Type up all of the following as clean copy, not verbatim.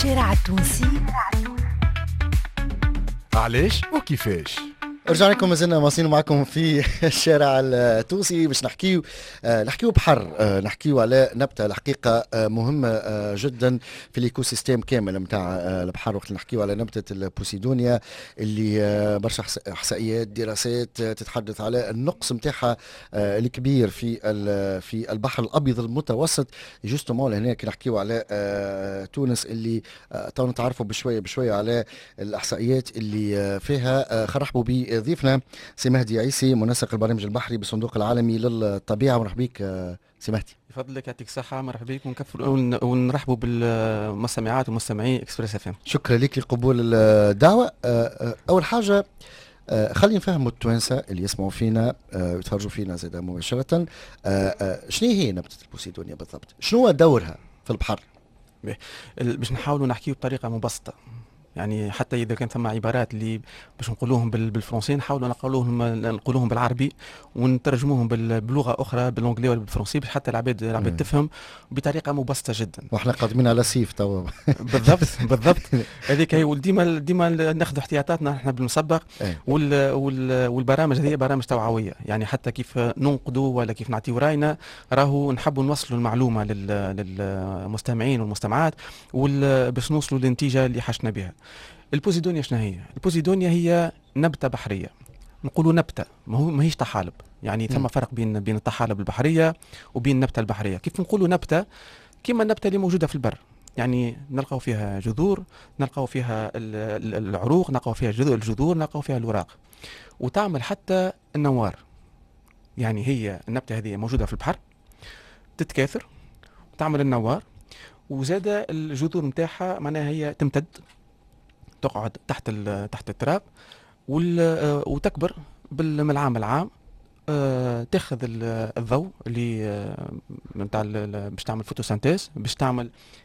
الشارع التونسي علاش وكيفاش؟ رجعنا لكم، مازلنا مواصلين معكم في الشارع التونسي باش نحكيو بحر، نحكيو على نبتة الحقيقة مهمة جدا في الايكو سيستيم كامل نتاع البحر. وقت نحكيو على نبتة البوسيدونيا اللي برشا احصائيات دراسات تتحدث على النقص نتاعها الكبير في البحر الابيض المتوسط. جوستومون لهنا كي نحكيو على تونس اللي تو نتعرفوا بشوية على الاحصائيات اللي فيها. خرحبوا بي ضيفنا سي مهدي عيسي، منسق البرنامج البحري بالصندوق العالمي للطبيعه. مرحبا بك سي مهدي. بفضلك، يعطيك الصحة. مرحبا بك ونرحبوا بالمستمعات ومستمعي اكسبريس اف ام. شكرا لك لقبول الدعوه. اول حاجه خلينا نفهموا التوانسه اللي يسمعوا فينا ويتفرجوا فينا زاد مباشره، شنو هي نبته البوسيدونيا بالضبط؟ شنو هو دورها في البحر؟ باش نحاولوا نحكيو بطريقة مبسطة، يعني حتى اذا كان ثم عبارات اللي باش نقولوهم بالفرنسي نحاولوا نقولوهم بالعربي ونترجموهم بلغه اخرى بالانجلي ولا بالفرنسي باش حتى العباد تفهم بطريقه مبسطه جدا. واحنا قادمين على سيف توا. بالضبط هذيك هي. وديما ناخذ احتياطاتنا احنا بالمسبق. والبرامج هذه برامج توعويه، يعني حتى كيف ننقدوا ولا كيف نعطيو راينا راهو نحبوا نوصلوا المعلومه للمستمعين والمستمعات باش نوصلوا للنتيجه اللي حشنا بها. البوسيدونيا شنو هي؟ البوسيدونيا هي نبتة بحرية، نقولوا نبتة ماهيش طحالب، يعني ثم فرق بين الطحالب البحرية وبين النبتة البحرية. كيف نقولوا نبتة؟ كما النبتة اللي موجودة في البر، يعني نلقاو فيها جذور، نلقاو فيها العروق، نلقاو فيها الجذور، نلقاو فيها الوراق، وتعمل حتى النوار. يعني هي النبتة هذه موجودة في البحر، تتكاثر وتعمل النوار، وزاد الجذور نتاعها معناها هي تمتد تقعد تحت التراب وتكبر من العام العام. تاخذ الضوء اللي نتاع باش تعمل فوتوسينتيز، باش تعمل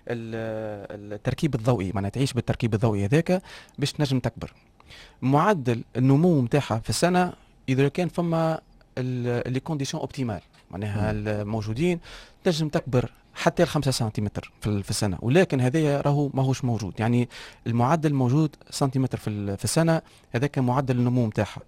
التركيب الضوئي، معناها تعيش بالتركيب الضوئي هذاك باش تنجم تكبر. معدل النمو نتاعها في السنه اذا كان فما لي كونديسيون اوبتيمال معناها الموجودين تنجم تكبر حتى 5 سنتيمتر في السنة، ولكن هذا راهو ماهوش موجود. يعني المعدل موجود سنتيمتر في السنة، هذاك معدل النمو نتاعها.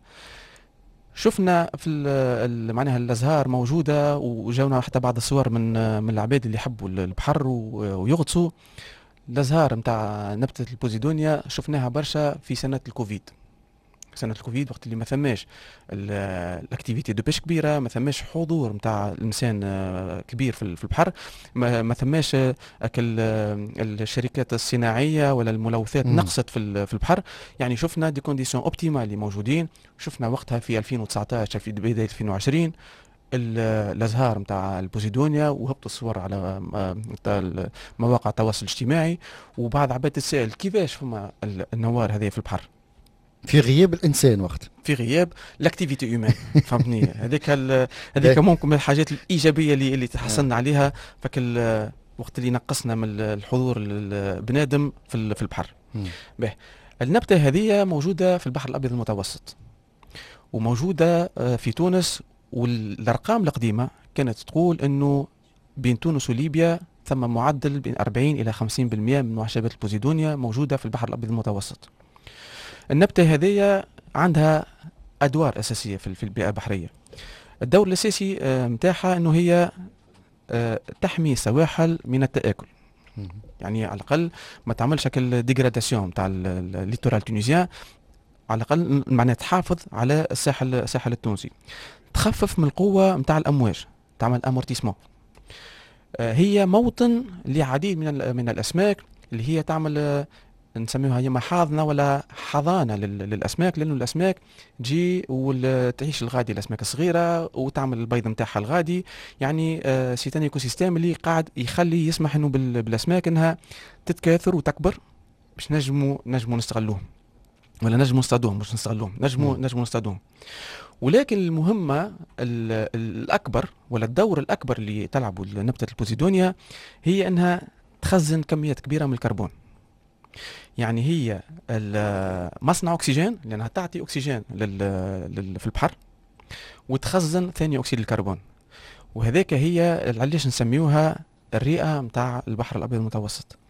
شفنا في معناها الازهار موجودة، وجاونا حتى بعض الصور من العباد اللي يحبوا البحر ويغطسوا. الازهار نتاع نبتة البوسيدونيا شفناها برشا في سنة الكوفيد. سنة الكوفيد وقت اللي ما ثماش الاكتيفيتي دو بيش كبيرة، ما ثماش حضور نتاع الانسان كبير في البحر، ما ثماش الشركات الصناعية ولا الملوثات نقصت في البحر. يعني شفنا دي كونديسيون اوبتيمال اللي موجودين. شفنا وقتها في 2019 في بداية 2020 الازهار نتاع البوسيدونيا، وهبطوا الصور على مواقع التواصل الاجتماعي، وبعض عباد تسأل كيفاش فما النوار هذه في البحر في غياب الانسان، وقت في غياب لاكتيفيتي هيومان. فهمتني؟ هذيك ممكن من الحاجات الايجابيه اللي تحصلنا عليها فك وقت اللي نقصنا من الحضور البنادم في البحر. به النبته هذه موجوده في البحر الابيض المتوسط، وموجوده في تونس، والارقام القديمه كانت تقول انه بين تونس وليبيا ثم معدل بين 40 الى 50% من معشبات البوسيدونيا موجوده في البحر الابيض المتوسط. النبتة هذه عندها أدوار أساسية في البيئة البحرية. الدور الأساسي متاعها أنه هي تحمي السواحل من التآكل، يعني على الأقل ما تعملش شكل ديغراداسيون متاع الليتورال التونسيان، على الأقل معناها تحافظ على الساحل التونسي، تخفف من القوة متاع الأمواج، تعمل أمورتيسمون. هي موطن لعديد من الأسماك اللي هي تعمل نسميوها هي محاضنة ولا حضانة للأسماك، لأنه الأسماك تجي وتعيش الغادي، الأسماك الصغيرة، وتعمل البيض نتاعها الغادي. يعني سيتان ايكو سيستيم اللي قاعد يخلي يسمح انه بالأسماك انها تتكاثر وتكبر باش نجموا نستغلوهم، ولا نجموا نصطادوهم، مش نستغلوهم، نجموا نصطادوهم. ولكن المهمة الأكبر ولا الدور الأكبر اللي تلعبه نبتة البوسيدونيا هي انها تخزن كميات كبيرة من الكربون. يعني هي مصنع أكسجين، لأنها تعطي أكسجين في البحر، وتخزن ثاني أكسيد الكربون. وهذاك هي علاش نسميوها الرئة متاع البحر الأبيض المتوسط.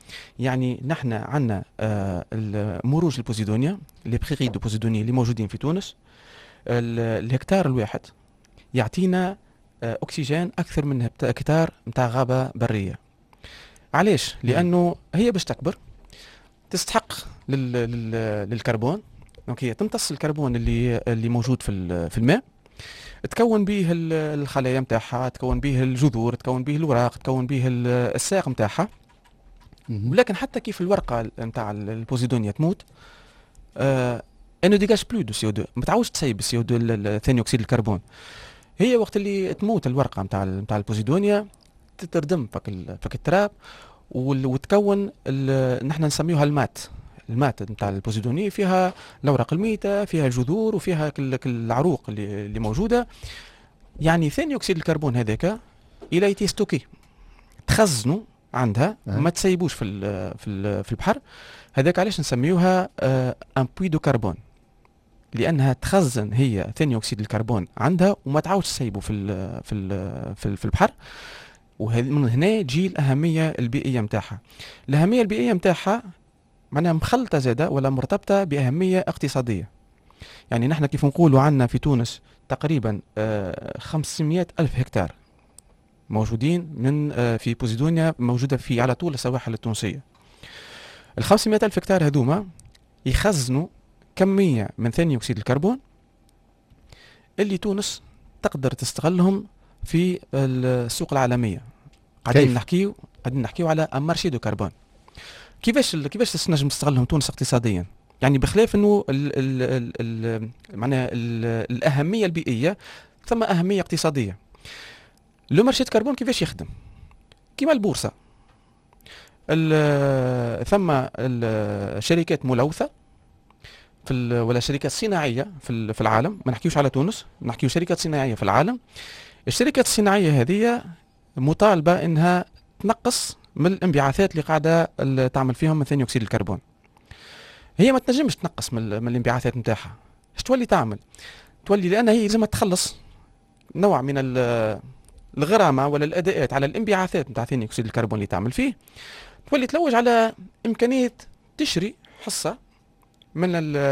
يعني نحن عندنا مروج البوزيدونيا، لي بريغي دو بوزيدونيا اللي موجودين في تونس، الهكتار الواحد يعطينا اكسجين اكثر من هكتار نتاع غابه بريه. علاش؟ لانه هي باش تكبر تستحق للكربون. دونك هي تمتص الكربون اللي موجود في الماء، تكون به الخلايا نتاعها، تكون به الجذور، تكون به الوراق، تكون به الساق نتاعها. ولكن حتى كيف الورقه نتاع البوزيدونيا تموت، انو ديجاج بلو دو CO2، ما تعاودش تسيب CO2 ثاني اكسيد الكربون. هي وقت اللي تموت الورقه نتاع البوزيدونيا تتردم فك التراب، وتكون نحن نسميوها المات نتاع البوزيدونيا، فيها الاوراق الميته، فيها الجذور، وفيها العروق اللي موجوده. يعني ثاني اكسيد الكربون هذاك الى ستوكي، تخزنوا عندها، ما تسيبوش في البحر. هذاك علاش نسميوها ان بوي دو كربون، لانها تخزن هي ثاني اكسيد الكربون عندها وما تعاودش تسيبه في البحر. ومن هنا تجي الاهميه البيئيه نتاعها. الاهميه البيئيه نتاعها معناها مخلطه زاده ولا مرتبطه باهميه اقتصاديه. يعني نحن كيف نقولوا عندنا في تونس تقريبا 500 ألف هكتار موجودين من في بوزيدونيا، موجوده في على طول السواحل التونسيه. ال 500 ألف هكتار هذوما يخزنوا كميه من ثاني اكسيد الكربون اللي تونس تقدر تستغلهم في السوق العالميه. قاعدين نحكيو على ان مارشي دو كربون. كيفاش تنجم تستغلهم تونس اقتصاديا؟ يعني بخلاف انه معناها الاهميه البيئيه، ثم اهميه اقتصاديه. لو مارشي دو كربون كيفاش يخدم؟ كيما البورصه، ثم الشركات ملوثه ولا شركات صناعيه في العالم، ما نحكيوش على تونس، نحكيو شركات صناعيه في العالم. الشركات الصناعيه هذه مطالبه انها تنقص من الانبعاثات اللي قاعده تعمل فيهم من ثاني اكسيد الكربون. هي ما تنجمش تنقص من الانبعاثات نتاعها. اش تولي تعمل؟ تولي لان هي لازم تخلص نوع من الغرامه ولا الاداءات على الانبعاثات نتاع ثاني اكسيد الكربون اللي تعمل فيه. تولي تلوج على امكانيه تشري حصه من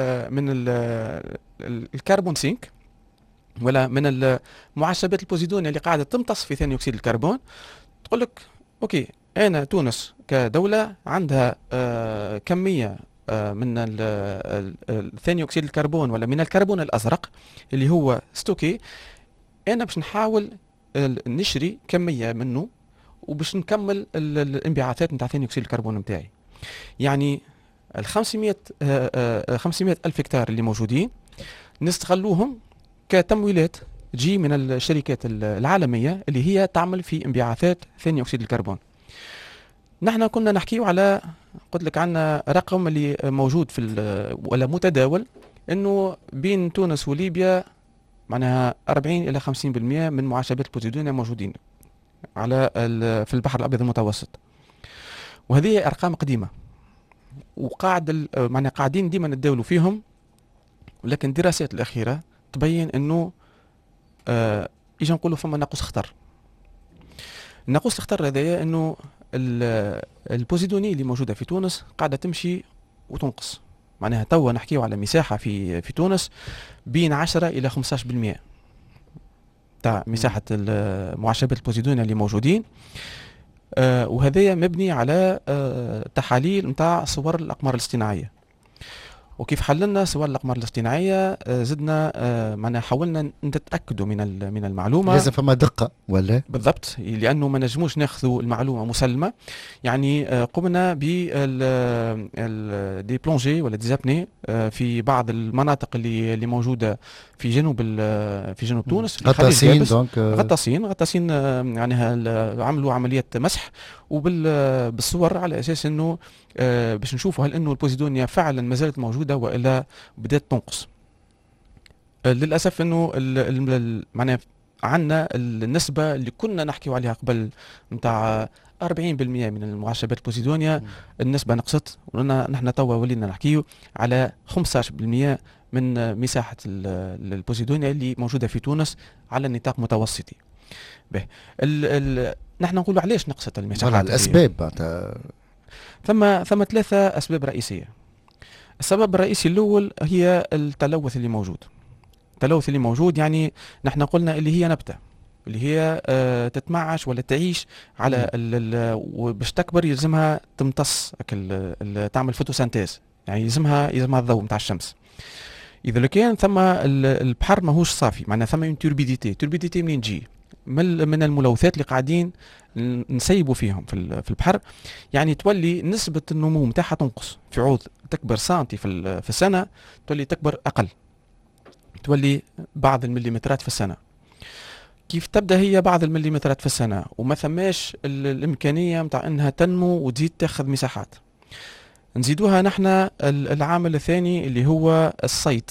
الكربون سينك، ولا من المعشبات البوزيدونيا اللي قاعده تمتص في ثاني اكسيد الكربون. تقول لك اوكي، انا تونس كدوله عندها كميه من ثاني اكسيد الكربون ولا من الكربون الازرق اللي هو ستوكي، انا باش نحاول نشري كميه منه وباش نكمل الانبعاثات نتاع ثاني اكسيد الكربون نتاعي. يعني ال 500 ألف هكتار اللي موجودين نستغلوهم كتمويلات تجي من الشركات العالمية اللي هي تعمل في انبعاثات ثاني أكسيد الكربون. نحن كنا نحكيو على، قلت لك عنا رقم اللي موجود ولا متداول، انه بين تونس وليبيا معناها 40 إلى 50% من معشبات البوزيدونيا موجودين على في البحر الأبيض المتوسط. وهذه أرقام قديمة، معناها قاعدين ديما نتداولوا فيهم. ولكن الدراسات الأخيرة تبين انه اجا نقولوا فما ناقوس خطر. الناقوس الخطر هذايا انه البوزيدوني اللي موجوده في تونس قاعده تمشي وتنقص. معناها توا نحكيو على مساحه في تونس بين 10 الى 15% تاع مساحه المعشبات البوزيدونيا اللي موجودين. وهذايا مبني على تحاليل نتاع صور الاقمار الاصطناعيه. وكيف حللنا صور الاقمار الاصطناعيه زدنا معناها حاولنا نتاكدوا من المعلومه. لازم فما دقه ولا؟ بالضبط، لانه ما نجموش ناخذوا المعلومه مسلمه. يعني قمنا ب دي بلونجي ولا دي زابني في بعض المناطق اللي موجوده في جنوب تونس، غطاسين يعني عملوا عمليه مسح وبالصور على اساس انه باش نشوفوا هل انه البوزيدونيا فعلا ما زالت موجوده والا بدات تنقص. للاسف انه معناها عندنا النسبه اللي كنا نحكيو عليها قبل نتاع 40% من المعشبات البوزيدونيا، النسبه نقصت، ونحن توا ولينا نحكيو على 15% من مساحه البوزيدونيا اللي موجوده في تونس على نطاق متوسطي. نحن نقولوا علاش نقصت المساحه؟ الاسباب ثم 3 أسباب رئيسية. السبب الرئيسي الأول هي التلوث اللي موجود. التلوث اللي موجود يعني نحن قلنا اللي هي نبتة اللي هي تتمعش ولا تعيش على باش تكبر يلزمها تمتص تعمل فوتوسانتيز، يعني يلزمها الضوء نتاع الشمس. اذا لو كان ثم البحر ماهوش صافي، معناها ثم توربيديتي منين تجي؟ من الملوثات اللي قاعدين نسيبوا فيهم في البحر، يعني تولي نسبة النمو نتاعها تنقص. في عوض تكبر سنتي في السنة تولي تكبر أقل، تولي بعض المليمترات في السنة. كيف تبدا هي بعض المليمترات في السنة وما ثماش الإمكانية متاع أنها تنمو وتزيد تاخذ مساحات؟ نزيدوها نحن العامل الثاني اللي هو الصيد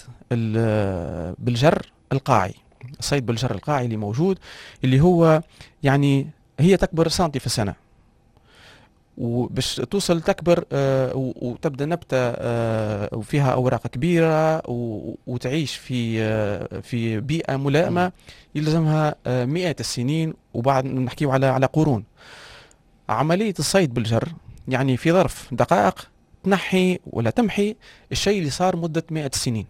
بالجر القاعي. الصيد بالجر القاعي اللي موجود، اللي هو يعني هي تكبر سنتي في السنة، وباش توصل تكبر وتبدا نبتة وفيها أوراق كبيرة وتعيش في بيئة ملائمة يلزمها مئات السنين، وبعد نحكيو على قرون. عملية الصيد بالجر يعني في ظرف دقائق تنحي ولا تمحي الشيء اللي صار مدة 100 سنين.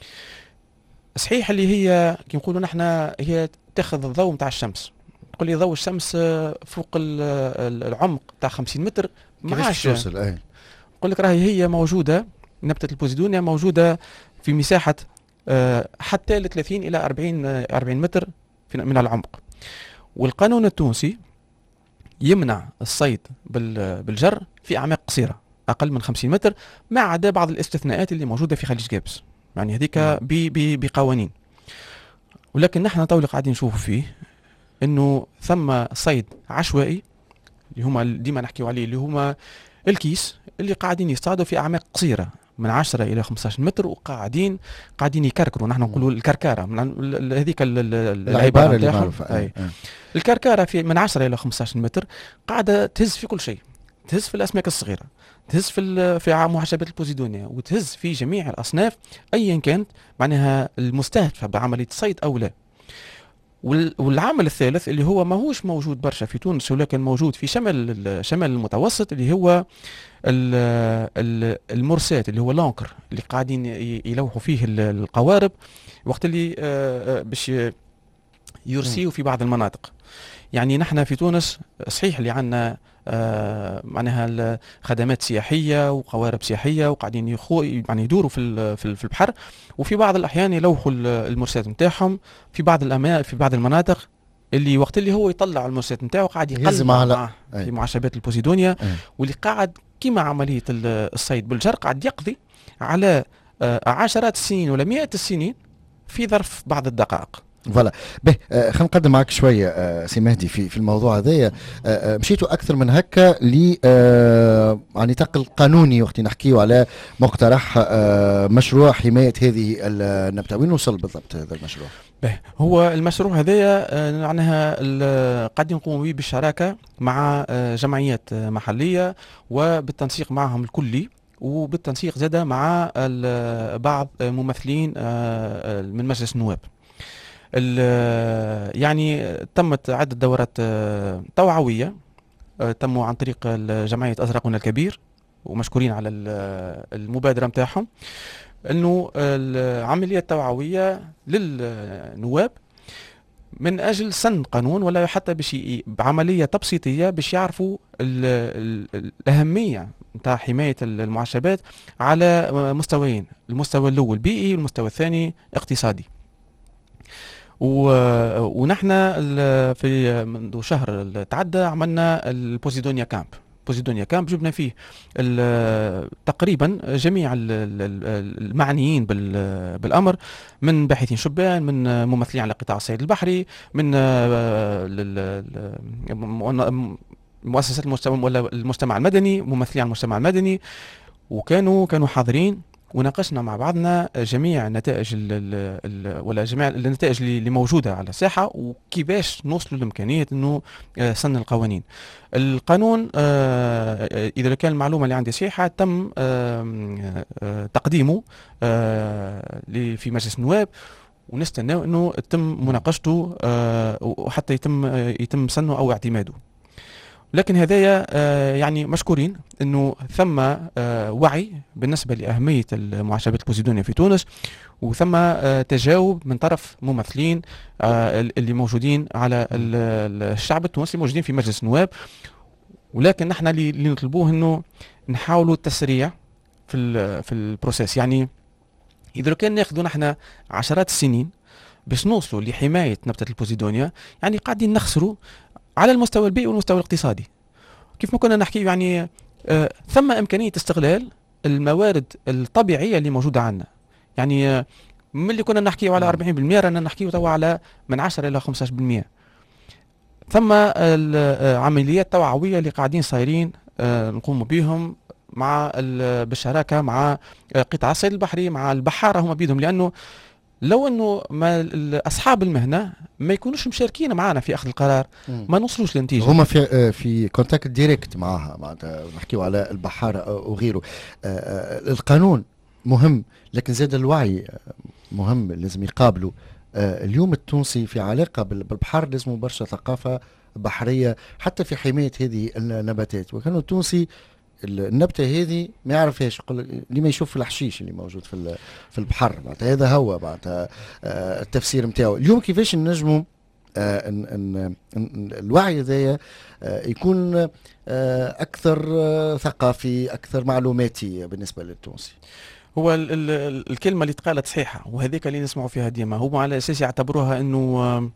صحيح اللي هي كي نقولوا نحن هي تاخذ الضوء نتاع الشمس، تقول لي ضوء الشمس فوق العمق تاع 50 متر ما عادش توصل. نقول لك راهي هي موجودة، نبتة البوزيدونيا موجودة في مساحة حتى ل 30 إلى 40 متر من العمق. والقانون التونسي يمنع الصيد بالجر في أعماق قصيرة أقل من 50 متر، ما عدا بعض الاستثناءات اللي موجودة في خليج جابس، يعني هذيك بقوانين. ولكن نحن طول قاعدين نشوفوا فيه انه ثم صيد عشوائي اللي هما ديما نحكيو عليه، اللي هما الكيس اللي قاعدين يصطادوا في اعماق قصيره من 10 الى 15 متر، وقاعدين يكركروا. نحن نقولوا الكركاره، هذيك العباره نتاعهم. الكركاره في من 10 الى 15 متر قاعده تهز في كل شيء، تهز في الاسماك الصغيره، تهز في معشبات البوزيدونيا، وتهز في جميع الاصناف ايا كانت معناها المستهدفه بعمليه الصيد او لا. والعامل الثالث اللي هو ماهوش موجود برشا في تونس ولكن موجود في شمال المتوسط، اللي هو المرسات، اللي هو لانكر اللي قاعدين يلوحوا فيه القوارب وقت اللي باش يرسيوا في بعض المناطق. يعني نحن في تونس صحيح اللي عندنا معناها خدمات سياحيه وقوارب سياحيه وقاعدين يعني يدوروا في البحر، وفي بعض الاحيان يلوحوا المرسات نتاعهم في بعض المناطق اللي وقت اللي هو يطلع المرسات نتاعو قاعد يقلب معاه في معشبات البوزيدونيا، واللي قاعد كيما عمليه الصيد بالجر قاعد يقضي على عشرات السنين ولا مئات السنين في ظرف بعض الدقائق. فوالا. به خلينا نقدم معك شويه سي مهدي في الموضوع هذايا. مشيتوا اكثر من هكا ل يعني نطاق قانوني وقت نحكيو على مقترح مشروع حمايه هذه النبته. وين وصل بالضبط هذا المشروع؟ به هو المشروع هذايا معناها قاعدين نقوم به بالشراكه مع جمعيات محليه وبالتنسيق معهم الكلي، وبالتنسيق زاد مع بعض ممثلين من مجلس النواب. يعني تمت عدة دورات توعوية تموا عن طريق جمعية أزرقنا الكبير، ومشكورين على المبادرة متاعهم، أنه العملية التوعوية للنواب من أجل سن قانون ولا حتى بعملية تبسيطية باش يعرفوا الأهمية نتاع حماية المعشبات على مستويين، المستوى الأول بيئي والمستوى الثاني اقتصادي. ونحن في منذ شهر تعدى عملنا البوزيدونيا كامب جبنا فيه تقريبا جميع المعنيين بالامر، من باحثين شبان، من ممثلين على قطاع الصيد البحري، من مؤسسات المجتمع المدني، ممثلين على المجتمع المدني، وكانوا حاضرين، وناقشنا مع بعضنا جميع النتائج ولا جميع النتائج اللي موجوده على الساحه، وكيفاش نوصلوا لامكانيه انه سن القوانين. القانون اذا كان المعلومه اللي عندي صحيحه تم تقديمه في مجلس النواب، ونستناو انه يتم مناقشته وحتى يتم سنه او اعتماده. لكن هذايا يعني مشكورين انه ثم وعي بالنسبه لاهميه المعاشبات البوزيدونيه في تونس، وثم تجاوب من طرف ممثلين اللي موجودين على الشعب التونسي موجودين في مجلس النواب. ولكن نحن اللي نطلبوه انه نحاولوا التسريع في البروسيس. يعني اذا كان ناخذوا نحن عشرات السنين باش نوصلوا لحمايه نبته البوزيدونيا، يعني قاعدين نخسروا على المستوى البيئي والمستوى الاقتصادي. كيف ما كنا نحكي يعني ثم إمكانية استغلال الموارد الطبيعية اللي موجودة عندنا. يعني من اللي كنا نحكيه على 40% رانا نحكيه توا على من 10 إلى 15%. ثم العمليات توعوية اللي قاعدين صايرين نقوم بهم مع بالشراكة مع قطاع الصيد البحري، مع البحارة هم بيدهم، لأنه لو انه ما اصحاب المهنه ما يكونوش مشاركين معنا في اخذ القرار ما نوصلوش لنتيجه. هما في كونتاكت ديريكت معها، معناتها نحكيو على البحاره وغيره. القانون مهم، لكن زاد الوعي مهم، لازم يقابلوا. اليوم التونسي في علاقه بالبحر لازم برشا ثقافه بحريه حتى في حمايه هذه النباتات. وكان التونسي النبته هذه ما يعرفهاش، يقول لي ما يشوف الحشيش اللي موجود في البحر، معناتها هذا هو معناتها التفسير نتاعو. اليوم كيفاش نجموا الوعي هذايا يكون اكثر ثقافي، اكثر معلوماتي بالنسبه للتونسي؟ هو الكلمه اللي تقالت صحيحه، وهذيك اللي نسمعوا فيها ديما، هم على اساس يعتبروها انه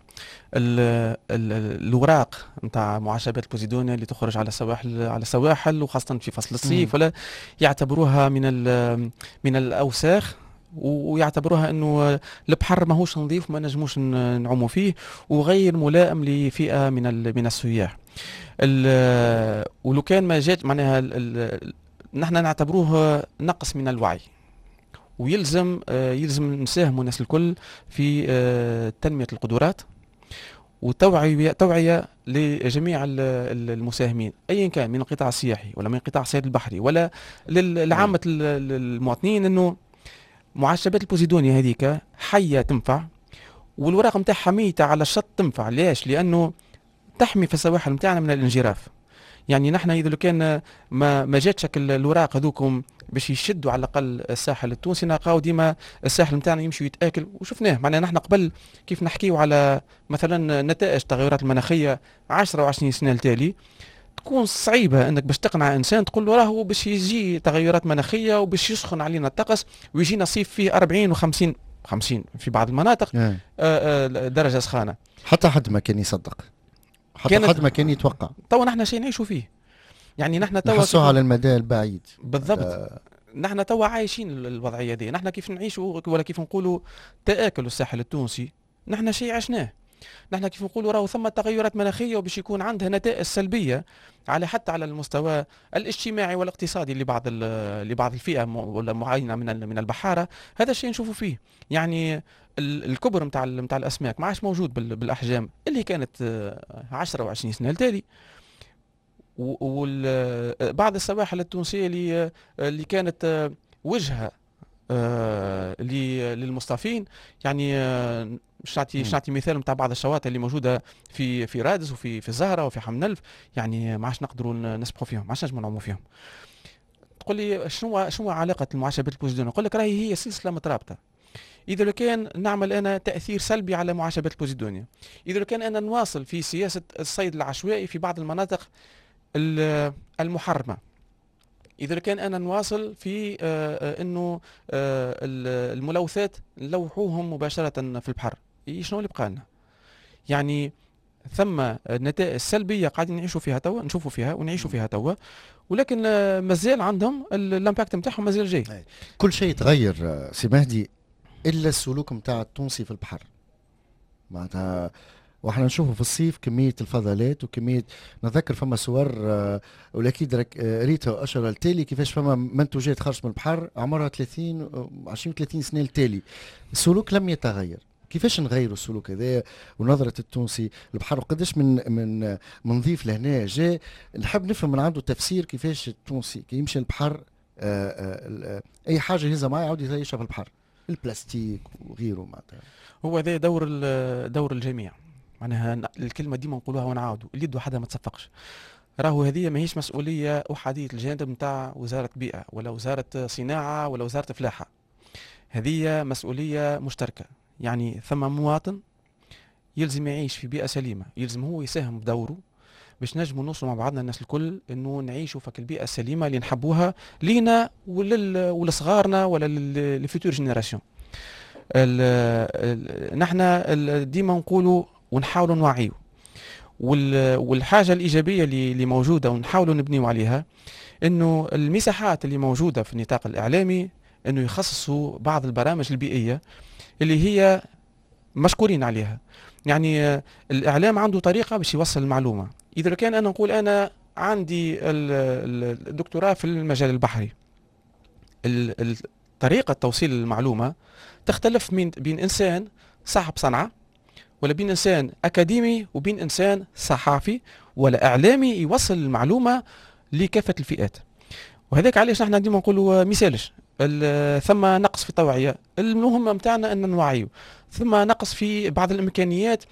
الاوراق نتاع معاشبات البوزيدونيا اللي تخرج على السواحل وخاصه في فصل الصيف، ولا يعتبروها من الاوساخ، ويعتبروها انه البحر ماهوش نظيف ما نجموش نعوموا فيه، وغير ملائم لفئه من السياح. ولو كان ما جات معناها نحن نعتبروه نقص من الوعي، ويلزم نساهموا الناس الكل في تنمية القدرات وتوعية لجميع المساهمين أيا كان، من القطاع السياحي ولا من قطاع الصيد البحري ولا لعامة المواطنين، أنه معاشبات البوزيدونيا هذيك حية تنفع، والوراق متاعها ميتة على الشط تنفع. ليش؟ لأنه تحمي في السواحل متاعنا من الانجراف. يعني نحن اذا كان ما جاتش الوراق هذوكم باش يشدوا على الاقل الساحل التونسي، نلقاو ديما الساحل نتاعنا يمشي يتاكل، وشفناه. معناها نحن قبل كيف نحكيو على مثلا نتائج التغيرات المناخيه 10 و20 سنه التالي، تكون صعيبه انك باش تقنع انسان تقول له راهو باش يجي تغيرات مناخيه وباش يسخن علينا الطقس ويجينا صيف فيه 40 و50 في بعض المناطق درجه سخانه. حتى حد ما كان يصدق، حتى حد ما كان يتوقع. توا نحن شيء نعيشوا فيه. يعني نحن توا نحسوها على المدى البعيد بالضبط. نحن توا عايشين الوضعيه دي. نحن كيف نعيشوا ولا كيف نقولوا تآكل الساحل التونسي، نحن شيء عشناه. نحن كيف نقولوا راهو ثم تغيرات مناخيه وباش يكون عندها نتائج سلبيه على حتى على المستوى الاجتماعي والاقتصادي لبعض الفئه ولا معينه من البحاره. هذا الشيء نشوفوا فيه. يعني الكبر نتاع الاسماك ما عادش موجود بالاحجام اللي كانت 10 و20 سنه التالي. وبعض السواحل التونسيه اللي كانت وجهه للمصطافين، يعني مش نعطي مثال نتاع بعض الشواطئ اللي موجوده في رادس وفي الزهره وفي حمنلف، يعني ما عادش نقدروا نسبحوا فيهم، ما عادش نجموا نعوموا فيهم. تقول لي شنو علاقه المعاشبات البوزيدونية؟ نقول لك راهي هي سلسله مترابطه. إذا كان نعمل أنا تأثير سلبي على معاشبات البوزيدونيا، إذا كان أنا نواصل في سياسة الصيد العشوائي في بعض المناطق المحرمة، إذا كان أنا نواصل في أنه الملوثات نلوحوهم مباشرة في البحر، شنو اللي بقى لنا؟ يعني ثم نتائج سلبية قاعدين نعيشوا فيها توا، نشوفوا فيها ونعيشوا فيها توا، ولكن مازال عندهم الامباكت نتاعهم مازال جاي. كل شيء يتغير سي مهدي الا السلوك نتاع التونسي في البحر. معناتها واحنا نشوفوا في الصيف كميه الفضلات وكميه، نذكر فما صور والاكيد ريتها اشهر التالي كيفاش فما منتوجات خرجت من البحر عمرها 20 سنه التالي. السلوك لم يتغير. كيفاش نغيروا السلوك هذا ونظره التونسي للبحر؟ وقداش من نضيف لهنا جاء نحب نفهم من عنده تفسير كيفاش التونسي كي يمشي البحر اي حاجه يهزها معاه يعاود يعيشها في البحر، البلاستيك وغيره. معناتها هو هذا دور الجميع. معناها الكلمه ديما نقولوها ونعاودوا، اليد وحدها ما تصفقش. راهو هذه ماهيش مسؤوليه احاديه الجانب نتاع وزاره بيئه ولا وزاره صناعه ولا وزاره فلاحه. هذه مسؤوليه مشتركه. يعني ثم مواطن يلزم يعيش في بيئه سليمه، يلزم هو يساهم بدوره باش نجموا نوصلوا مع بعضنا الناس الكل انه نعيشوا في البيئه السليمه اللي نحبوها لينا ولصغارنا ولا للفيتور جينيراسيون. نحن ديما نقولوا ونحاولوا نوعيوا، والحاجه الايجابيه اللي موجوده ونحاولوا نبنيوا عليها انه المساحات اللي موجوده في النطاق الاعلامي انه يخصصوا بعض البرامج البيئيه اللي هي مشكورين عليها. يعني الاعلام عنده طريقه باش يوصل المعلومه. اذا كان انا نقول انا عندي الدكتوراه في المجال البحري، طريقه توصيل المعلومه تختلف بين انسان صاحب صنعه ولا بين انسان اكاديمي وبين انسان صحافي ولا اعلامي يوصل المعلومه لكافه الفئات. وهذاك علاش نحن ديما نقولوا مثالش ثم نقص في التوعيه، المهمه نتاعنا ان نوعيو، ثم نقص في بعض الامكانيات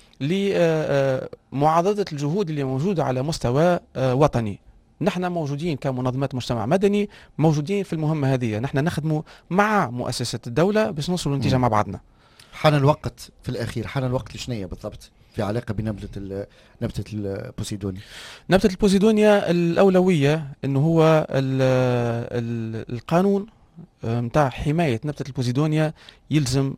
لمعاضده الجهود اللي موجوده على مستوى وطني. نحن موجودين كمنظمات مجتمع مدني، موجودين في المهمه هذه، نحن نخدموا مع مؤسسات الدوله باش نوصلوا لنتيجه مع بعضنا. حان الوقت في الاخير، حان الوقت لشنية بالضبط في علاقه بنبته نبته البوسيدونيا؟ نبته البوسيدونيا الاولويه انه هو القانون نتاع حمايه نبته البوسيدونيا يلزم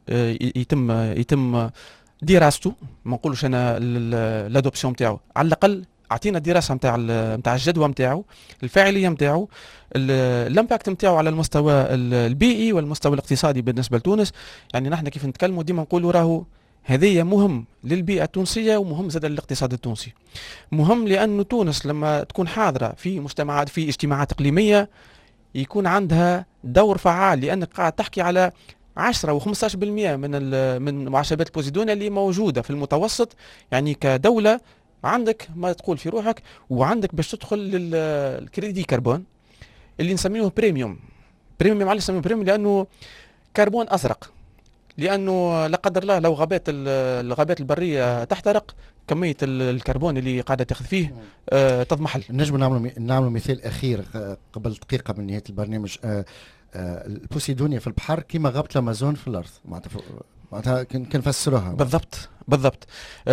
يتم دراسته. ما نقولوش انا لادوبسيون نتاعو، على الاقل اعطينا دراسه نتاع الجدوى نتاعو، الفاعليه نتاعو، الامباكت نتاعو على المستوى البيئي والمستوى الاقتصادي بالنسبه لتونس. يعني نحن كيف نتكلموا ديما نقولوا راهو هذه مهم للبيئه التونسيه ومهم زاد للاقتصاد التونسي. مهم لانه تونس لما تكون حاضره في مجتمعات، في اجتماعات اقليميه، يكون عندها دور فعال، لانك قاعد تحكي على 10 و15% من معشبات البوسيدونيا اللي موجوده في المتوسط. يعني كدوله عندك ما تقول في روحك، وعندك باش تدخل للكريدي كربون اللي نسميه بريميوم. بريميوم علاش نسميه بريميوم؟ لانه كربون ازرق، لانه لا قدر الله لو الغابات البريه تحترق، كميه الكربون اللي قاعده تاخذ فيه تضمحل. نجم نعملوا مثال اخير قبل دقيقه من نهايه البرنامج. البوسيدونيا في البحر كما غابه الامازون في الارض، معناتها كنفسروها بالضبط.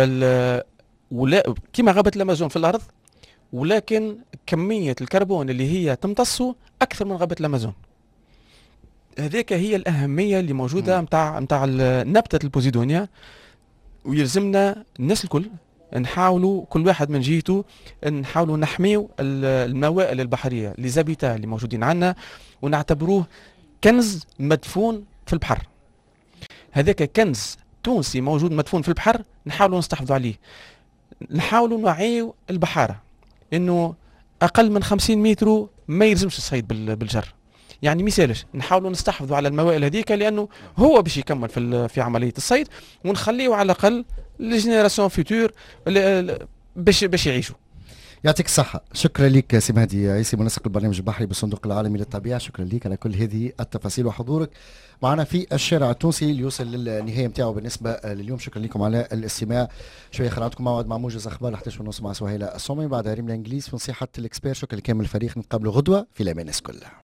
ولا كما غابه الامازون في الارض، ولكن كميه الكربون اللي هي تمتصه اكثر من غابه الامازون. هذيك هي الاهميه اللي موجوده نتاع نبته البوسيدونيا. ويلزمنا الناس الكل نحاولوا كل واحد من جهته نحاولوا نحميو الموائل البحريه اللي زابيتا اللي موجودين عندنا، ونعتبروه كنز مدفون في البحر. هذاك كنز تونسي موجود مدفون في البحر، نحاولوا نستحفظوا عليه. نحاولوا نوعيو البحاره انه اقل من 50 متر ما يلزمش الصيد بالجر. يعني مثالش نحاولوا نستحفظوا على الموائل هذيك، لانه هو باش يكمل في عمليه الصيد، ونخليه على الاقل للجينيراسيون فيتور باش يعيشوا. يعطيك الصحة. شكرا لك سي مهدي عيسي، منسق البرنامج البحري بالصندوق العالمي للطبيعة. شكرا لك على كل هذه التفاصيل وحضورك معنا في الشارع التونسي اللي يوصل للنهاية نتاعو بالنسبة لليوم. شكرا لكم على الاستماع. شوية خلعتكم موعد مع موجز أخبار 11:30 مع سهيلة الصومي، بعدها ريم الإنجليز في نصيحة الإكسبير. شكرا لكامل الفريق، نتقابلوا غدوة في الأمان كلها.